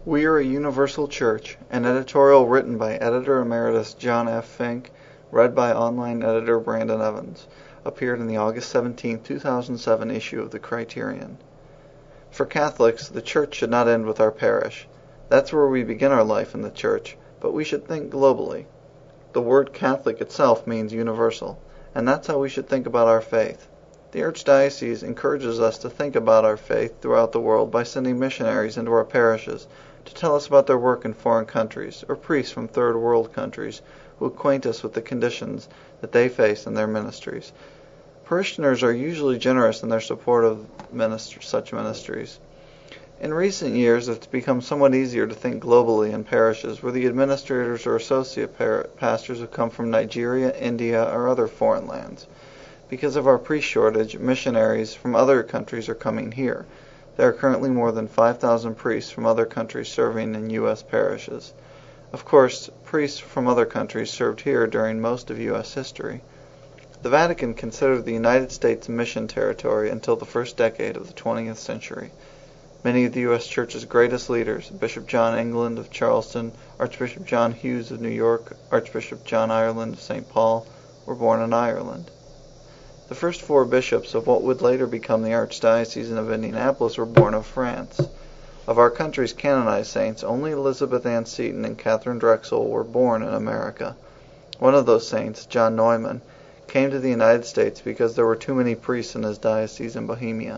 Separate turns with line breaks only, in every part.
We Are a Universal Church, an editorial written by Editor Emeritus John F. Fink, read by online editor Brandon Evans, appeared in the August 17, 2007 issue of the Criterion. For Catholics, the Church should not end with our parish. That's where we begin our life in the Church, but we should think globally. The word Catholic itself means universal, and that's how we should think about our faith. The Archdiocese encourages us to think about our faith throughout the world by sending missionaries into our parishes to tell us about their work in foreign countries, or priests from third world countries who acquaint us with the conditions that they face in their ministries. Parishioners are usually generous in their support of such ministries. In recent years, it's become somewhat easier to think globally in parishes where the administrators or associate pastors have come from Nigeria, India, or other foreign lands. Because of our priest shortage, missionaries from other countries are coming here. There are currently more than 5,000 priests from other countries serving in U.S. parishes. Of course, priests from other countries served here during most of U.S. history. The Vatican considered the United States mission territory until the first decade of the 20th century. Many of the U.S. Church's greatest leaders, Bishop John England of Charleston, Archbishop John Hughes of New York, Archbishop John Ireland of St. Paul, were born in Ireland. The first four bishops of what would later become the Archdiocese of Indianapolis were born of France. Of our country's canonized saints, only Elizabeth Ann Seton and Catherine Drexel were born in America. One of those saints, John Neumann, came to the United States because there were too many priests in his diocese in Bohemia.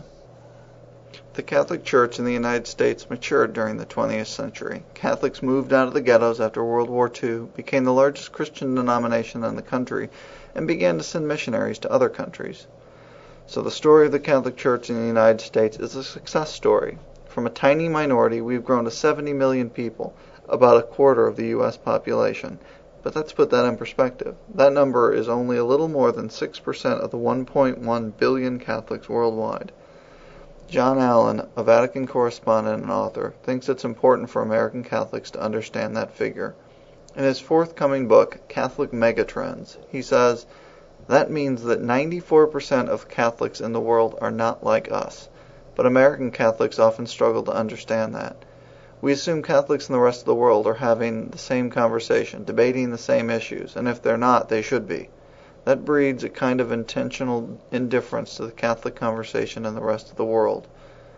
The Catholic Church in the United States matured during the 20th century. Catholics moved out of the ghettos after World War II, became the largest Christian denomination in the country, and began to send missionaries to other countries. So the story of the Catholic Church in the United States is a success story. From a tiny minority, we've grown to 70 million people, about a quarter of the U.S. population. But let's put that in perspective. That number is only a little more than 6% of the 1.1 billion Catholics worldwide. John Allen, a Vatican correspondent and author, thinks it's important for American Catholics to understand that figure. In his forthcoming book, Catholic Megatrends, he says, "That means that 94% of Catholics in the world are not like us. But American Catholics often struggle to understand that. We assume Catholics in the rest of the world are having the same conversation, debating the same issues, and if they're not, they should be. That breeds a kind of intentional indifference to the Catholic conversation in the rest of the world.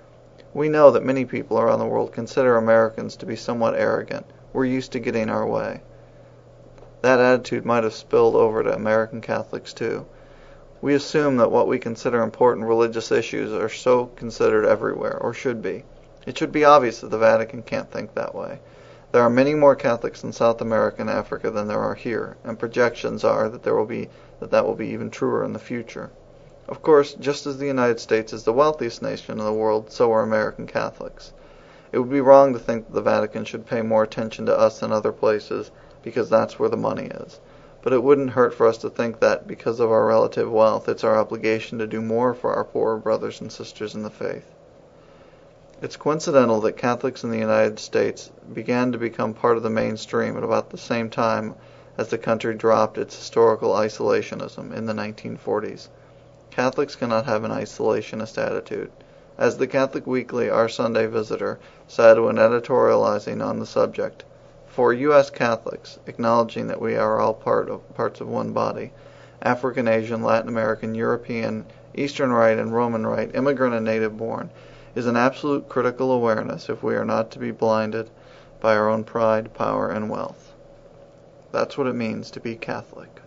We know that many people around the world consider Americans to be somewhat arrogant. We're used to getting our way." That attitude might have spilled over to American Catholics too. We assume that what we consider important religious issues are so considered everywhere, or should be. It should be obvious that the Vatican can't think that way. There are many more Catholics in South America and Africa than there are here, and projections are that that will be even truer in the future. Of course, just as the United States is the wealthiest nation in the world, so are American Catholics. It would be wrong to think that the Vatican should pay more attention to us than other places, because that's where the money is. But it wouldn't hurt for us to think that, because of our relative wealth, it's our obligation to do more for our poorer brothers and sisters in the faith. It's coincidental that Catholics in the United States began to become part of the mainstream at about the same time as the country dropped its historical isolationism in the 1940s. Catholics cannot have an isolationist attitude. As the Catholic Weekly, our Sunday Visitor, said when editorializing on the subject, "For U.S. Catholics, acknowledging that we are all parts of one body, African, Asian, Latin American, European, Eastern Rite, and Roman Rite, immigrant and native born, is an absolute critical awareness if we are not to be blinded by our own pride, power, and wealth." That's what it means to be Catholic.